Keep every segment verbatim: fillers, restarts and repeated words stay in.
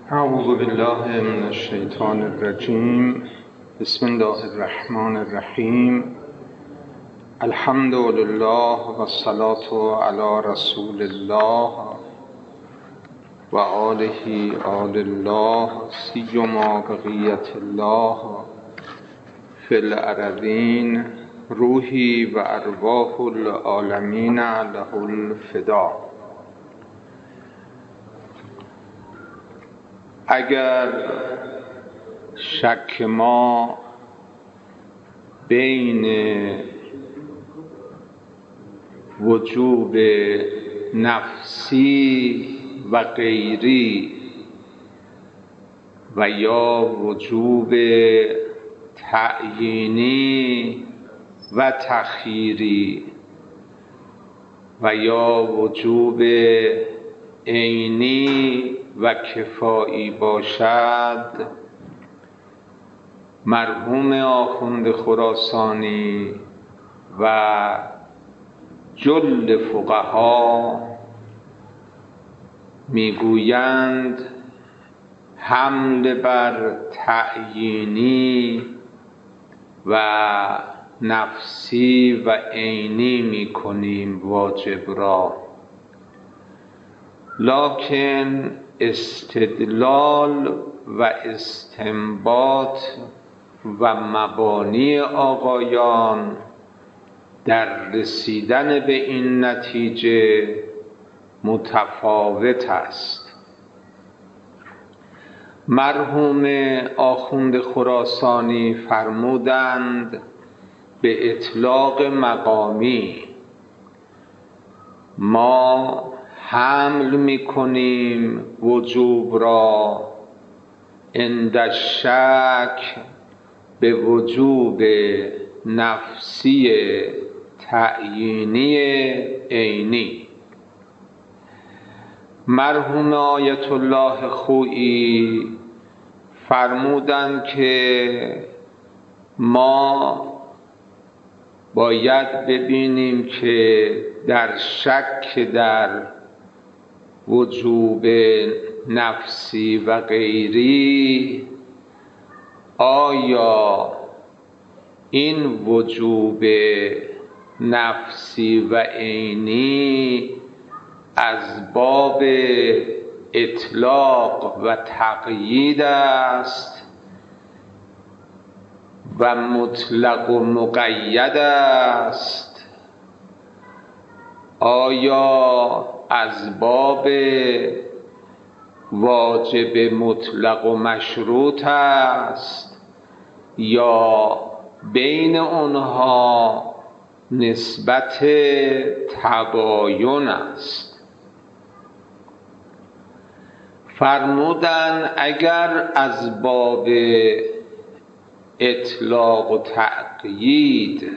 اعوذ بالله من الشیطان الرجیم. بسم الله الرحمن الرحیم. الحمد لله و الصلاة علی رسول الله و آله آل الله سیما بقیت الله فی الارضین روحی و ارواح العالمین له الفدا. اگر شک ما بین وجوب نفسی و غیری و یا وجوب تعیینی و تخییری و یا وجوب عینی و کفایی باشد، مرحوم آخوند خراسانی و جل فقها میگویند حمل بر تعیینی و نفسی و عینی میکنیم واجب را، لکن استدلال و استنباط و مبانی آقایان در رسیدن به این نتیجه متفاوت است. مرحوم آخوند خراسانی فرمودند به اطلاق مقامی ما حمل میکنیم وجوب را عند الشک به وجوب نفسی تعیینی عینی. مرحوم آیت الله خویی فرمودند که ما باید ببینیم که در شک در وجوب نفسی و غیری آیا این وجوب نفسی و عینی از باب اطلاق و تقیید است و مطلق و مقید است، آیا از باب واجب مطلق و مشروط است یا بین آنها نسبت تباین است؟ فرمودند اگر از باب اطلاق و تقیید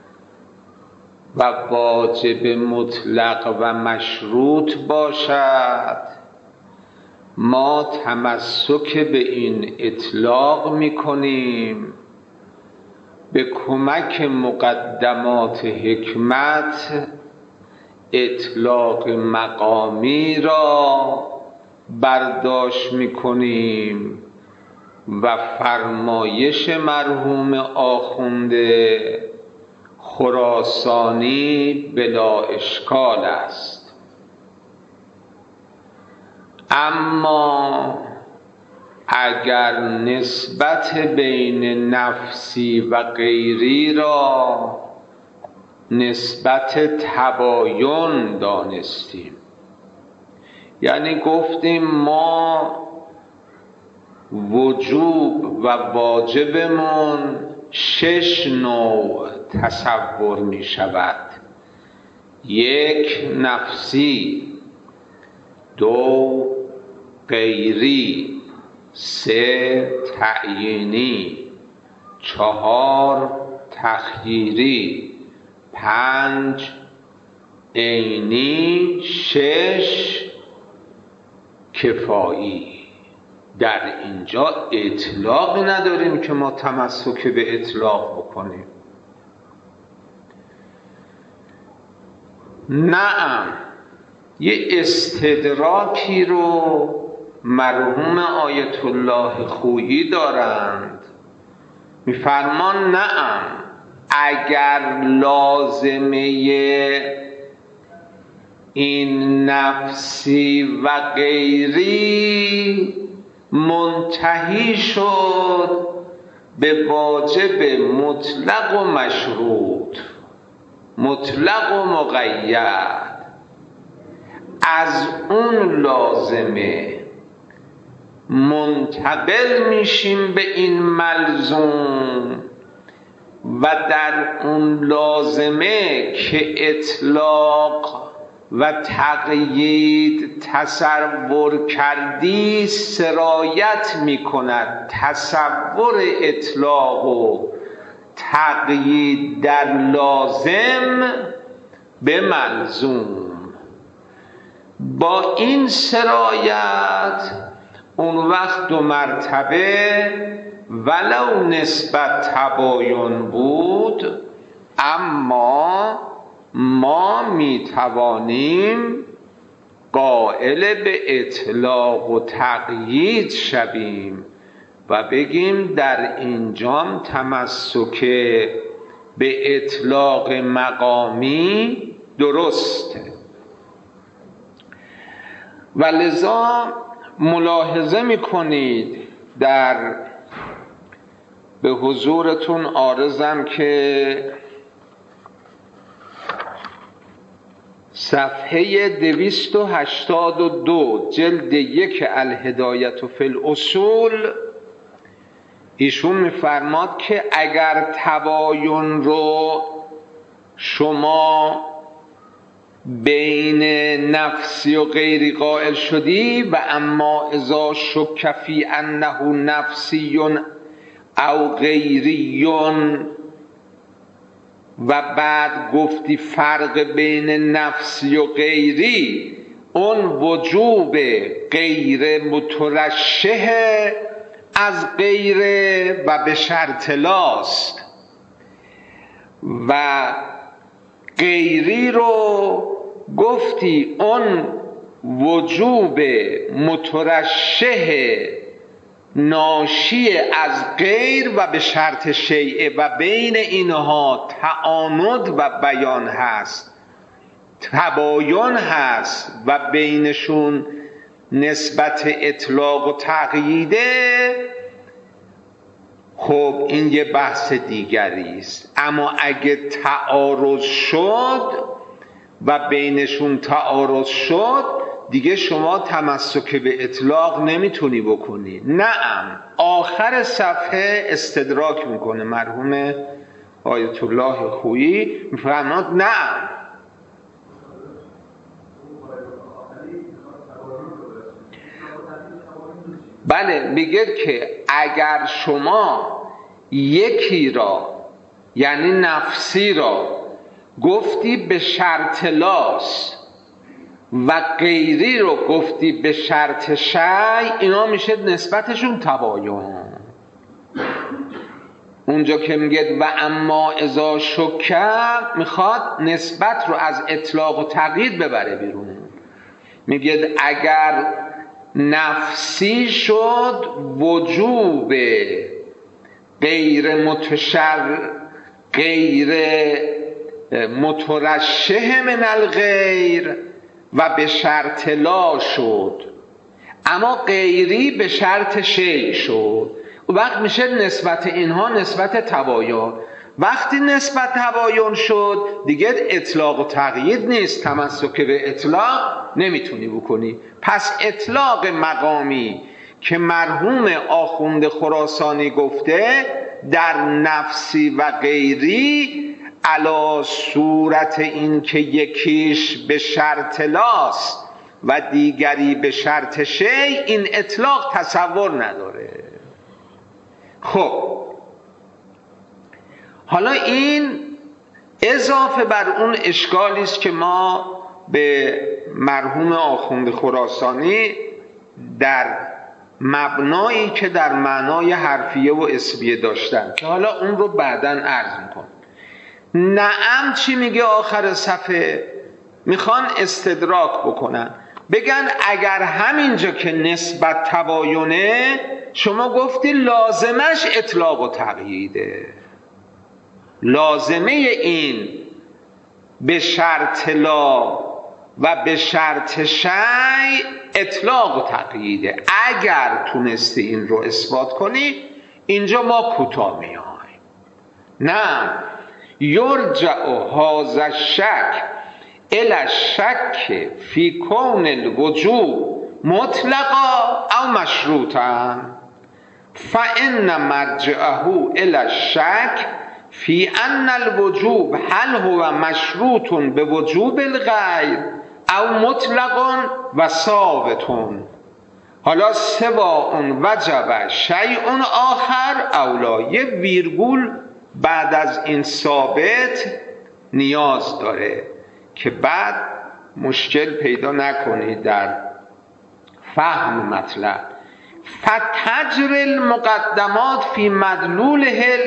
و واجب مطلق و مشروط باشد، ما تمسک به این اطلاق میکنیم، به کمک مقدمات حکمت اطلاق مقامی را برداشت میکنیم و فرمایش مرحوم آخوند خراسانی بلا اشکال است. اما اگر نسبت بین نفسی و غیری را نسبت تباین دانستیم، یعنی گفتیم ما وجوب و واجبمون شش نوع تصور می شود: یک نفسی، دو غیری، سه تعیینی، چهار تخییری، پنج عینی، شش کفایی. در اینجا اطلاق نداریم که ما تمسک به اطلاق بکنیم. نعم، یه استدراکی رو مرحوم آیت الله خویی دارند، میفرمان نعم اگر لازمه این نفسی و غیری منتهی شد به واجب مطلق و مشروط، مطلق و مقید، از اون لازمه منتقل میشیم به این ملزوم و در اون لازمه که اطلاق و تقیید تصور کردی سرایت میکند تصور اطلاق و تقیید در لازم به ملزوم. با این سرایت اون وقت دو مرتبه ولو نسبت تباین بود، اما ما میتوانیم قائل به اطلاق و تقیید شویم و بگیم در اینجام تمسک به اطلاق مقامی درسته. و لذا ملاحظه میکنید در به حضورتون عارضم که صفحه دویست و هشتاد و دو جلد یک الهدایت فی الاصول ایشون میفرماد که اگر تباین رو شما بین نفسی و غیری قائل شدی و اما اذا شک فی انه نفسی او غیری و بعد گفتی فرق بین نفسی و غیری اون وجوب غیر مترشح از غیره و به شرط لاست و غیری رو گفتی اون وجوب مترشح ناشی از غیر و به شرط شیعه و بین اینها تعامد و بیان هست، تباین هست و بینشون نسبت اطلاق و تقییده. خب این یه بحث دیگری است. اما اگه تعارض شد و بینشون تعارض شد دیگه شما تمسک به اطلاق نمیتونی بکنی. نعم آخر صفحه استدراک میکنه مرحوم آیت الله خویی، میفرماد نعم بله، میگه که اگر شما یکی را یعنی نفسی را گفتی به شرط لاس و غیری رو گفتی به شرط شی، اینا میشه نسبتشون تباین. اونجا که میگه و اما اذا شک میخواد نسبت رو از اطلاق و تقیید ببره بیرون. میگه اگر نفسی شد وجوب غیر متشر غیر مترشح من الغیر و به شرط لا شد، اما غیری به شرط شیء شد، وقت میشه نسبت اینها نسبت تباین. وقتی نسبت تباین شد دیگه اطلاق و تقیید نیست، تمسک به اطلاق نمیتونی بکنی. پس اطلاق مقامی که مرحوم آخوند خراسانی گفته در نفسی و غیری علا صورت این که یکیش به شرط لاست و دیگری به شرط شی، این اطلاق تصور نداره. خب حالا این اضافه بر اون اشکالی است که ما به مرحوم آخوند خراسانی در مبنایی که در معنای حرفیه و اسمیه داشتن که حالا اون رو بعداً عرض میکنم. نعم چی میگه آخر صفحه؟ میخوان استدراک بکنن. بگن اگر همینجا که نسبت تباینه شما گفتی لازمش اطلاق و تقییده، لازمه این به شرط لا و به شرط شیء اطلاق و تقییده. اگر تونستی این رو اثبات کنی اینجا ما کوتاه میایم. نه یرجع هذا الشک الی الشک فی کون الوجوب مطلقا او مشروطا فان مرجعه الی الشک فی ان الوجوب هل هو مشروط بوجوب الغیر او مطلق و ثابت. حالا سواء وجب شیء آخر او لا، یه ویرگول بعد از این ثابت نیاز داره که بعد مشکل پیدا نکنید در فهم مطلب. فتجر المقدمات فی مدلوله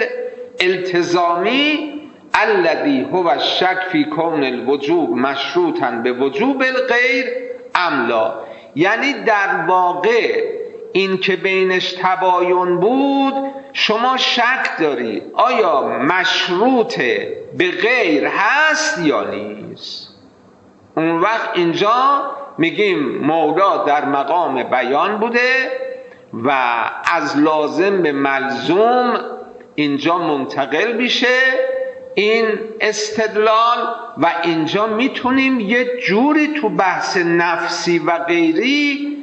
الالتزامی الذي هو الشک فی کون الوجوب مشروطا به وجوب الغیر املا. یعنی در واقع این که بینش تباین بود شما شک داری آیا مشروط به غیر هست یا نیست. اون وقت اینجا میگیم مولا در مقام بیان بوده و از لازم به ملزوم اینجا منتقل میشه این استدلال و اینجا میتونیم یه جوری تو بحث نفسی و غیری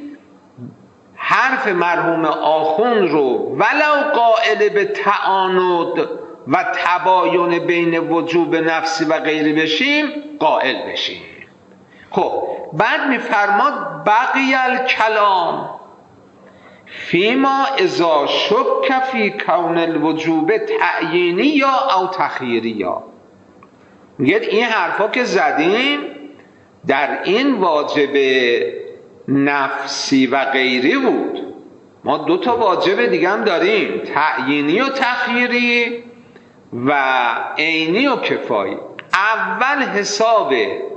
حرف مرحوم آخوند رو ولو قائل به تعاند و تباین بین وجوب نفسی و غیری بشیم قائل بشیم. خب بعد میفرماد بقی الکلام فیما اذا شک فی کون الوجوب تعیینی یا او تخییری یا. میگه این حرفا که زدیم در این واجب نفسی و غیری بود، ما دو تا واجب دیگه هم داریم، تعیینی و تخییری و عینی و کفایی. اول حساب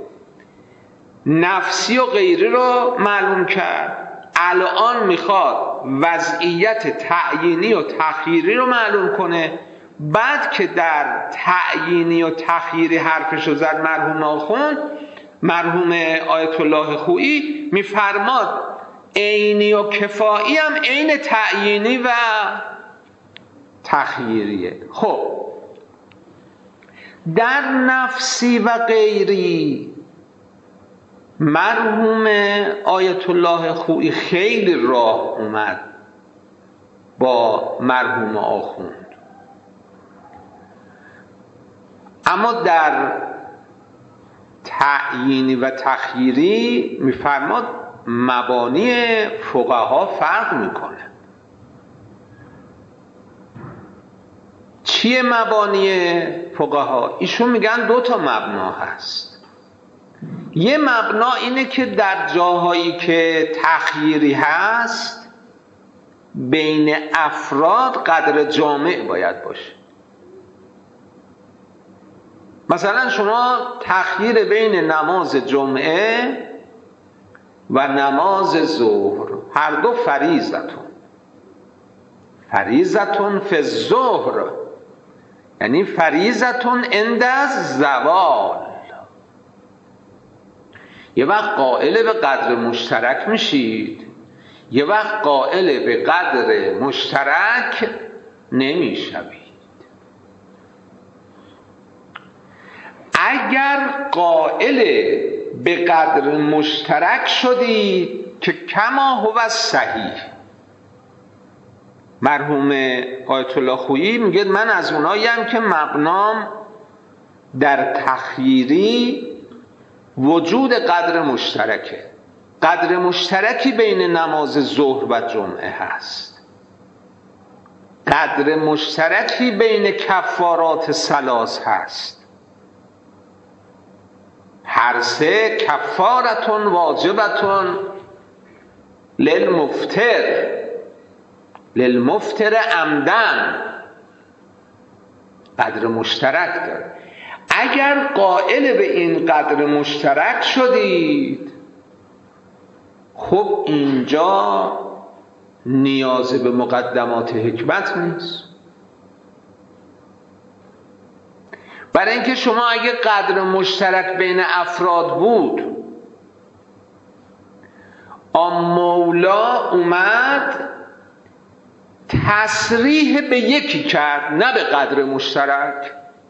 نفسی و غیری رو معلوم کرد، الان میخواد وضعیت تعیینی و تخییری رو معلوم کنه. بعد که در تعیینی و تخییری حرفشو زد مرحوم آخوند، مرحوم آیت الله خویی میفرماد عینی و کفایی هم عین تعیینی و تخییریه. خب در نفسی و غیری مرحوم آیت الله خویی خیلی راه اومد با مرحوم آخوند، اما در تعیینی و تخییری میفرماد مبانی فقها فرق میکنه. چیه مبانی فقها؟ ایشون میگن دو تا مبنا هست. یه مبنا اینه که در جاهایی که تخییری هست بین افراد قدر جامع باید باشه. مثلا شما تخییر بین نماز جمعه و نماز ظهر، هر دو فریضتون فریضتون فی الظهر، یعنی فریضتون عند الزوال. یه وقت قائل به قدر مشترک میشید، یه وقت قائل به قدر مشترک نمیشوید. اگر قائل به قدر مشترک شدید که کما هو صحیح، مرحوم آیت الله خویی میگه من از اوناییم که مبنام در تخییری وجود قدر مشترکه. قدر مشترکی بین نماز ظهر و جمعه هست، قدر مشترکی بین کفارات ثلاث هست. هر سه کفارتون واجبتون للمفتر للمفتر عمدن، قدر مشترک داره. اگر قائل به این قدر مشترک شدید خب اینجا نیاز به مقدمات حکمت نیست. برای اینکه شما اگه قدر مشترک بین افراد بود، آن مولا اومد تصریح به یکی کرد، نه به قدر مشترک.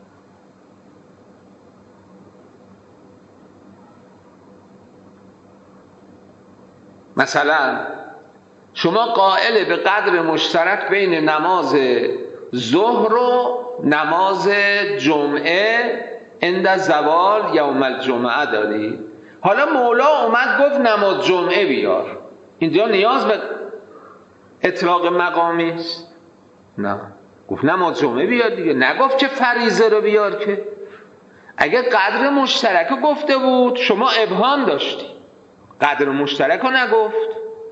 مثلا شما قائل به قدر مشترک بین نماز ظهر و نماز جمعه عند زوال یوم الجمعه داری. حالا مولا اومد گفت نماز جمعه بیار، اینجا نیاز به اطلاق مقامی است؟ نه، گفت نماز جمعه بیار دیگه، نگفت که فریضه رو بیار. که اگه قدر مشترک رو گفته بود شما ابهام داشتی، قدر مشترک رو نگفت.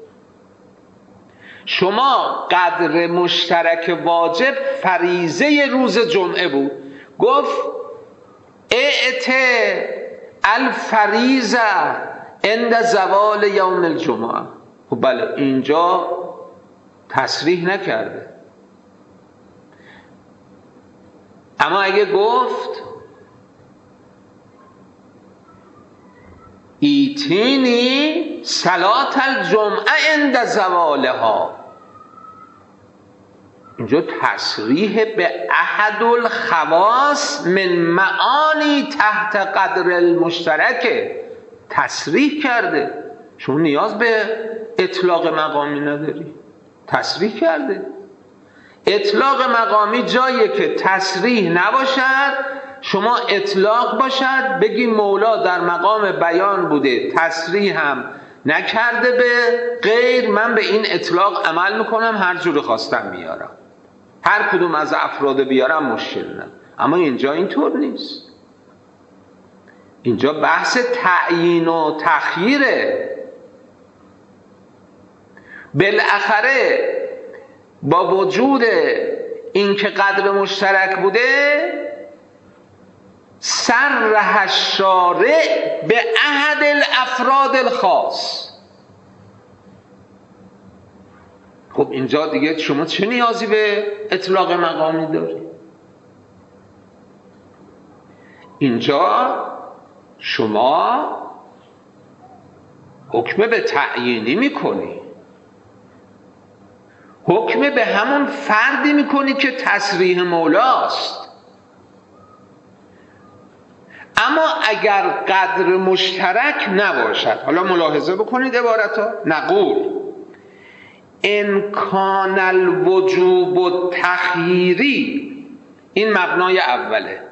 شما قدر مشترک واجب فریضه روز جمعه بود، گفت اعت الفریضه عند زوال یوم الجمعه. خب بله، اینجا تصریح نکرده. اما اگه گفت ایتینی صلات الجمعه عند زوالها، اینجا تصریح به احد الخواص من معانی تحت قدر المشترک تصریح کرده. شما نیاز به اطلاق مقامی نداری، تصریح کرده. اطلاق مقامی جاییه که تصریح نباشد، شما اطلاق باشد، بگی مولا در مقام بیان بوده، تصریح هم نکرده به غیر، من به این اطلاق عمل میکنم، هر جور خواستم میارم، هر کدوم از افراد بیارم مشکل نه. اما اینجا اینطور نیست، اینجا بحث تعیین و تخییره. بالاخره با وجود اینکه قدر مشترک بوده، صرح الشارع به احد الافراد الخاص. خب اینجا دیگه شما چه نیازی به اطلاق مقامی داری؟ اینجا شما حکم به تعیینی میکنی، حکم به همون فردی میکنی که تصریح مولاست. اما اگر قدر مشترک نباشد، حالا ملاحظه بکنید عبارتا، نقول ان کان الوجوب التخییری، این مبنای اوله،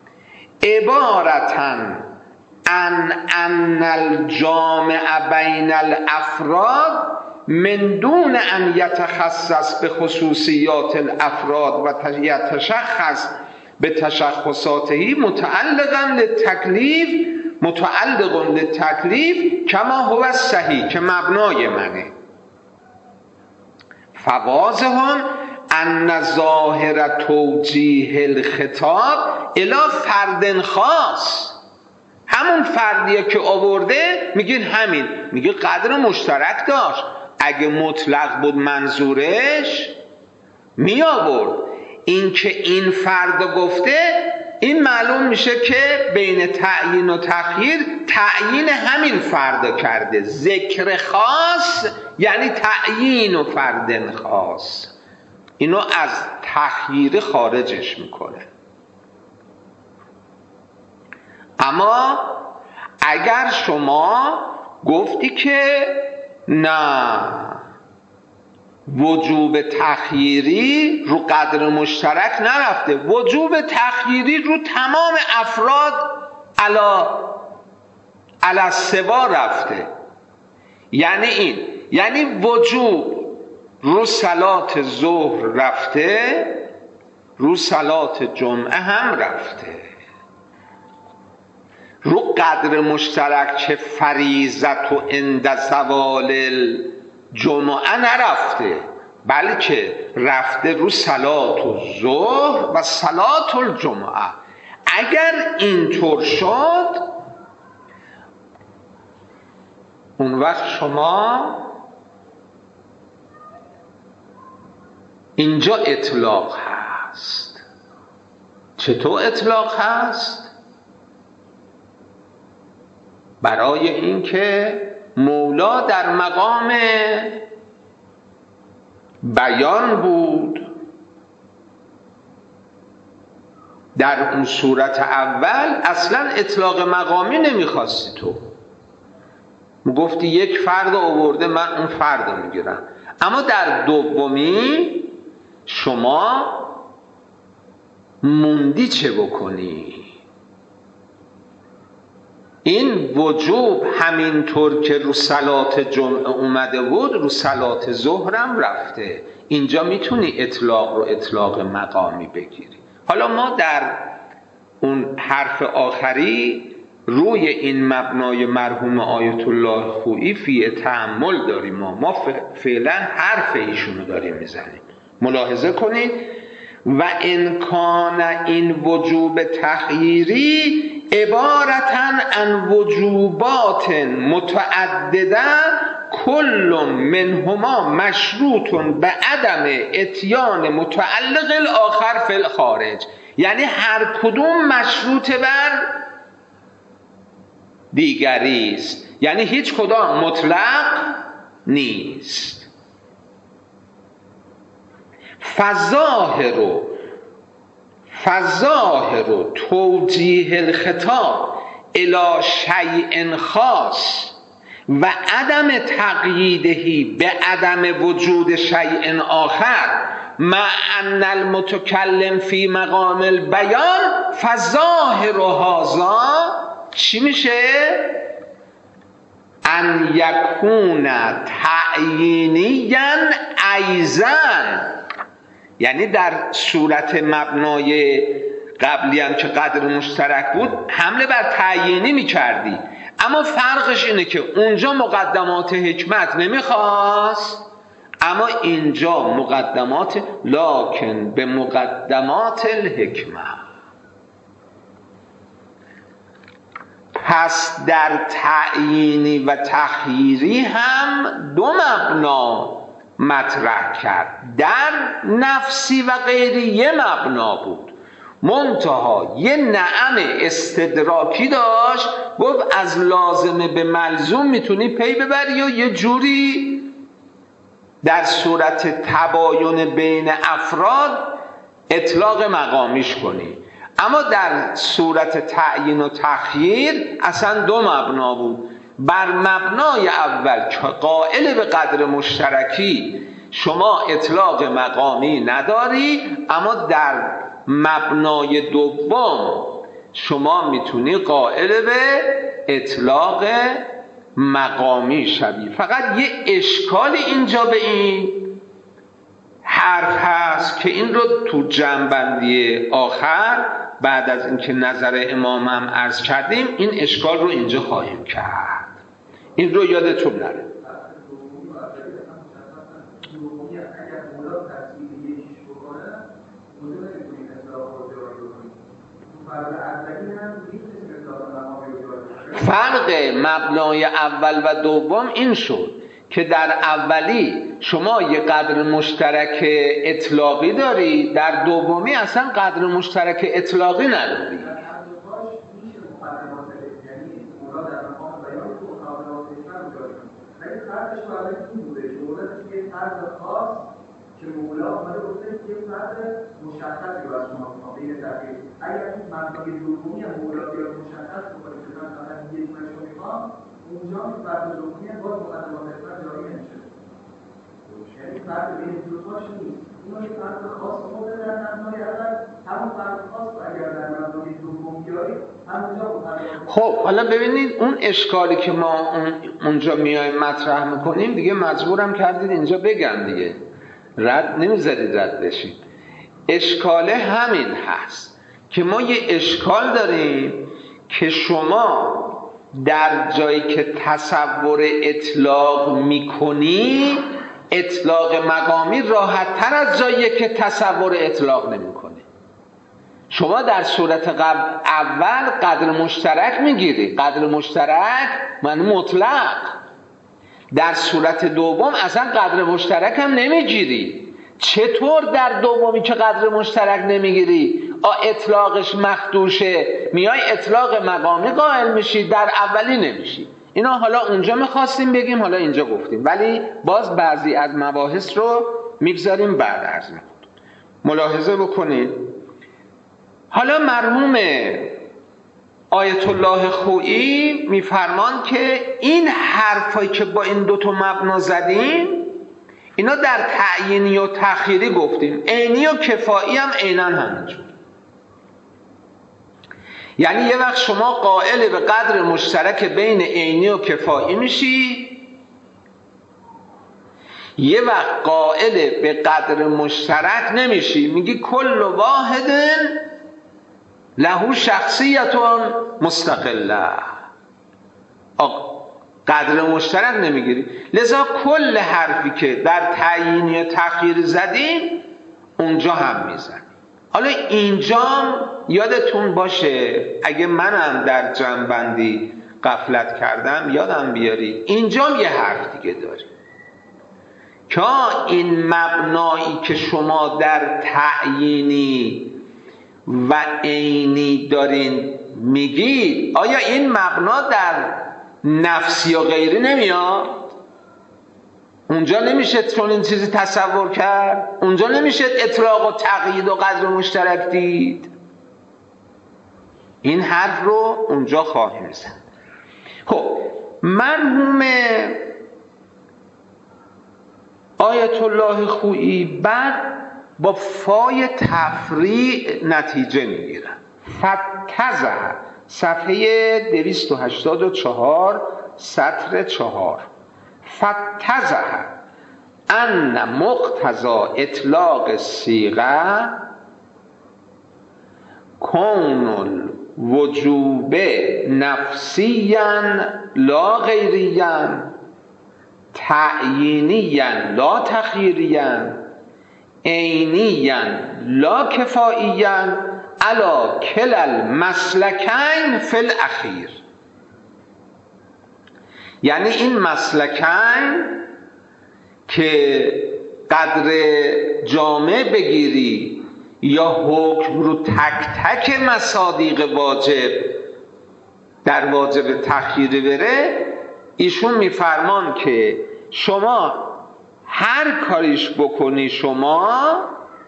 عبارتاً ان ان الجامع بین الافراد من دون ان یتخصص به خصوصیات الافراد و یتشخص به تشخصاته متعلقاً للتکلیف متعلق للتکلیف کما هو الصحیح، که مبنای منه. فواضح ان ظاهر توجیه الخطاب الی فرد خاص، همون فردیه که آورده میگین همین، میگه قدر مشترک داشت، اگه مطلق بود منظورش می آورد. این که این فرد گفته، این معلوم میشه که بین تعیین و تخییر تعیین همین فرد کرده. ذکر خاص یعنی تعیین و فرد خاص، اینو از تخییر خارجش میکنه. اما اگر شما گفتی که نه، وجوب تخییری رو قدر مشترک نرفته، وجوب تخییری رو تمام افراد علا علا سوا رفته، یعنی این، یعنی وجوب رو صلات ظهر رفته، رو صلات جمعه هم رفته. رو قدر مشترک چه فریضت و عند زوال الجمعه نرفته، بلکه رفته رو صلات الظهر و صلات الجمعه. اگر اینطور شد، اون وقت شما اینجا اطلاق هست. چطور اطلاق هست؟ برای اینکه مولا در مقام بیان بود. در اون صورت اول اصلا اطلاق مقامی نمیخواستی، تو گفتی یک فرد آورده من اون فرد رو میگیرم. اما در دومی شما موندی چه بکنی؟ این وجوب همینطور که رو صلات جمعه اومده بود رو صلات ظهرم رفته. اینجا میتونی اطلاق رو اطلاق مقامی بگیری. حالا ما در اون حرف آخری روی این مبنای مرحوم آیت الله خویی فی تأمل داریم. ما ما فعلا حرف ایشونو داریم میزنیم. ملاحظه کنید و امکان این وجوب تخییری عبارتن عن وجوبات متعدده کل منهما مشروط به عدم اتیان متعلق الاخر فی الخارج. یعنی هر کدوم مشروط بر دیگری است، یعنی هیچ کدام مطلق نیست. فظاهر فظاهر توجیه الخطاب الی شیء خاص و عدم تقییدهی به عدم وجود شیء آخر مع ان المتکلم فی مقام البیان فظاهر هذا چی میشه؟ ان یکون تعیینیا ایضا. یعنی در صورت مبنای قبلی هم که قدر مشترک بود حمله بر تعیینی میکردی، اما فرقش اینه که اونجا مقدمات حکمت نمیخواست، اما اینجا مقدمات لکن به مقدمات الحکمت. پس در تعیینی و تخییری هم دو مبنا مطرح کرد. در نفسی و غیری یه مبنا بود، منتها یه نعم استدراکی داشت، گفت از لازمه به ملزوم میتونی پی ببری و یه جوری در صورت تباین بین افراد اطلاق مقامیش کنی. اما در صورت تعیین و تخییر اصلا دو مبنا بود. بر مبنای اول که قائل به قدر مشترکی شما اطلاق مقامی نداری، اما در مبنای دوم شما میتونی قائل به اطلاق مقامی شوی. فقط یه اشکال اینجا به این حرف هست که این رو تو جمع‌بندی آخر بعد از اینکه نظر امام هم عرض کردیم این اشکال رو اینجا خواهیم کرد. این رو یادتون نره. فرق مبنای اول و دوم این شد که در اولی شما یه قدر مشترک اطلاقی داری، در دومی اصلا قدر مشترک اطلاقی نداری. که مولا اومده گفته که یه فرد مشخصی رو از شما میخوام بین تغییر. اگر این مبنای دومی هم مولا بیاد مشخص بکنه که من فقط یه دونش رو میخوام، اونجا که فرد دومی هم باز مقدمات حکمت جاری نمیشه. یعنی فرد بین دوتاش نیست. اینا یه فرد خاص خود در مبنای اول، همون فرد خاص رو اگر در مبنای دوم بیاری همونجا مقدمات. خب حالا ببینید اون اشکالی که ما اونجا میایم مطرح میکنیم دیگه مجبورم کردید اینجا بگم دیگه. رد نمیذارید رد بشید. اشکال همین هست که ما یه اشکال داریم که شما در جایی که تصور اطلاق میکنی اطلاق مقامی راحت تر از جایی که تصور اطلاق نمیکنی. شما در صورت قبل اول قدر مشترک میگیری، قدر مشترک معنی مطلق، در صورت دوم اصلا قدر مشترک هم نمیگیری. چطور در دومی که قدر مشترک نمیگیری آ اطلاقش مخدوشه میای اطلاق مقامی قائل میشی، در اولی نمیشی؟ اینا حالا اونجا میخواستیم بگیم، حالا اینجا گفتیم، ولی باز بعضی از مباحث رو میگذاریم بعد عرض میکنیم. ملاحظه بکنید. حالا مرحوم آیت الله خویی میفرمان که این حرفایی که با این دوتا مبنا زدیم اینا در تعیینی و تأخیری گفتیم، عینی و کفایی هم عیناً همینجور. یعنی یه وقت شما قائل به قدر مشترک بین عینی و کفایی میشی، یه وقت قائل به قدر مشترک نمیشی، میگی کل واحد له شخصیت مستقله، قدر مشترک نمیگیری. لذا کل حرفی که در تعیینی و تأخیر زدیم اونجا هم میزنیم. حالا اینجا یادتون باشه، اگه منم در جمع‌بندی غفلت کردم یادم بیارید، اینجا یه حرف دیگه داریم که این مبنایی که شما در تعیینی و عینی دارین میگید، آیا این مبنا در نفسی و غیری نمیاد؟ اونجا نمیشه چون این چیزی تصور کرد، اونجا نمیشه اطلاق و تقیید و قدر مشترک دید. این حرف رو اونجا خواهیم زد. خب مرحوم آیت الله خویی بعد با فای تفریع نتیجه میگیرن. فتزه صفحه دویست و هشتاد و چهار سطر چهار. فتزه ان مقتضا اطلاق الصیغه کون الوجوب نفسیا لا غیریا تعیینیا لا تخییریا عینیا لا کفائیا علی کلا المسلکین فی الاخیر. یعنی این مسلکین که قدر جامع بگیری یا حکم رو تک تک مصادیق واجب در واجب تخییر بره، ایشون میفرمان که شما هر کاریش بکنی شما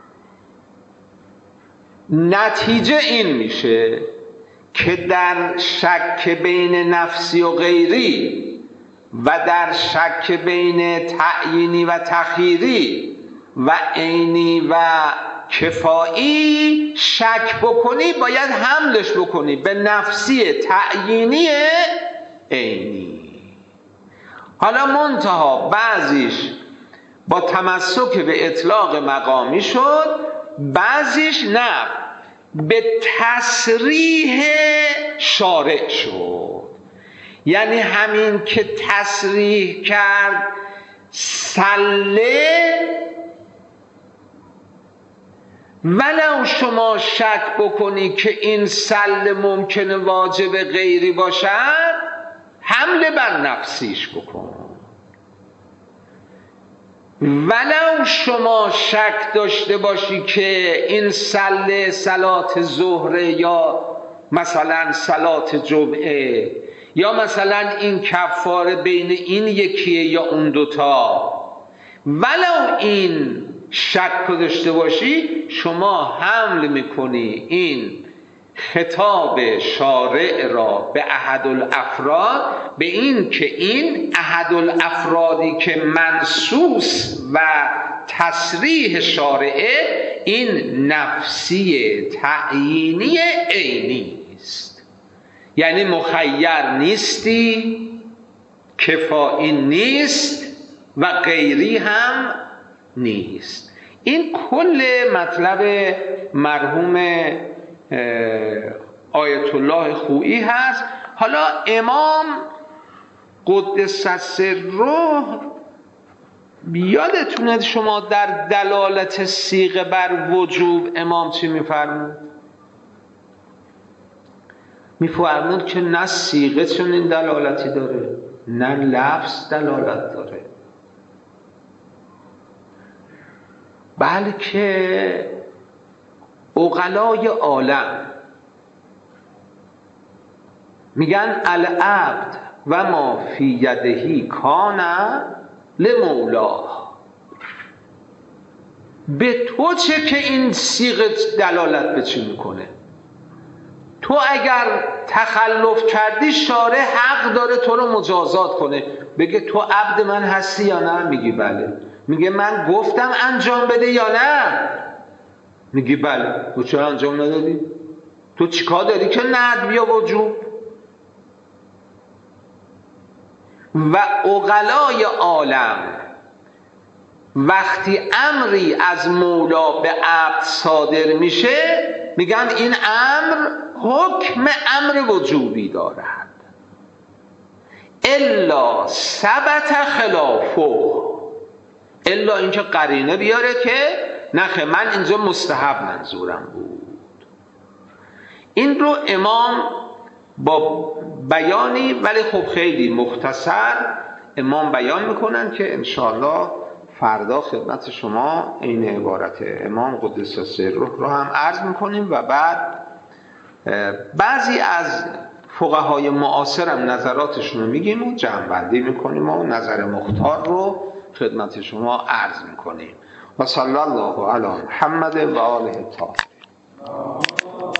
نتیجه این میشه که در شک بین نفسی و غیری و در شک بین تعیینی و تخییری و عینی و کفایی شک بکنی، باید حملش بکنی به نفسی تعیینی عینی. حالا منتها بعضیش با تمسک به اطلاق مقامی شد، بعضیش نه، به تصریح شارع شد. یعنی همین که تصریح کرد سله، ولو شما شک بکنی که این سله ممکنه واجب غیری باشد، حمله بر نفسیش بکن. ولو شما شک داشته باشی که این سله صلات ظهر یا مثلا صلات جمعه یا مثلا این کفاره بین این یکیه یا اون دوتا، ولو این شک داشته باشی، شما حمل میکنی این خطاب شارع را به احدالافراد، به این که این احدالافرادی که منصوص و تصریح شارعه این نفسی تعیینی عینی است. یعنی مخیر نیستی، کفایی نیست و غیری هم نیست. این کل مطلب مرحوم آیت الله خویی هست. حالا امام قدس سره یادتونه شما در دلالت صیغه بر وجوب امام چی میفرمود؟ میفرمود که نه صیغه چنین دلالتی داره نه لفظ دلالت داره، بلکه عقلای عالم میگن العبد و ما فی یدهی کان لمولاه. به تو چه که این صیغه دلالت به چی میکنه؟ تو اگر تخلف کردی شارع حق داره تو رو مجازات کنه، بگه تو عبد من هستی یا نه؟ میگی بله. میگه من گفتم انجام بده یا نه؟ میگی بله. تو چرا انجام ندادی؟ تو چیکار داری که ندب یا وجوب؟ و عقلای عالم وقتی امری از مولا به عبد صادر میشه میگن این امر حکم امر وجوبی دارد الا ثبت خلافه، الا اینکه قرینه بیاره که نخه من اینجا مستحب منظورم بود. این رو امام با بیانی ولی خب خیلی مختصر امام بیان میکنن که انشاءالله فردا خدمت شما این عبارت امام قدس سره رو هم عرض میکنیم و بعد بعضی از فقهای معاصر هم نظراتشون رو میگیم و جمع‌بندی میکنیم و نظر مختار رو خدمت شما عرض میکنیم. و صلی الله علی محمد و آله الطاهرین.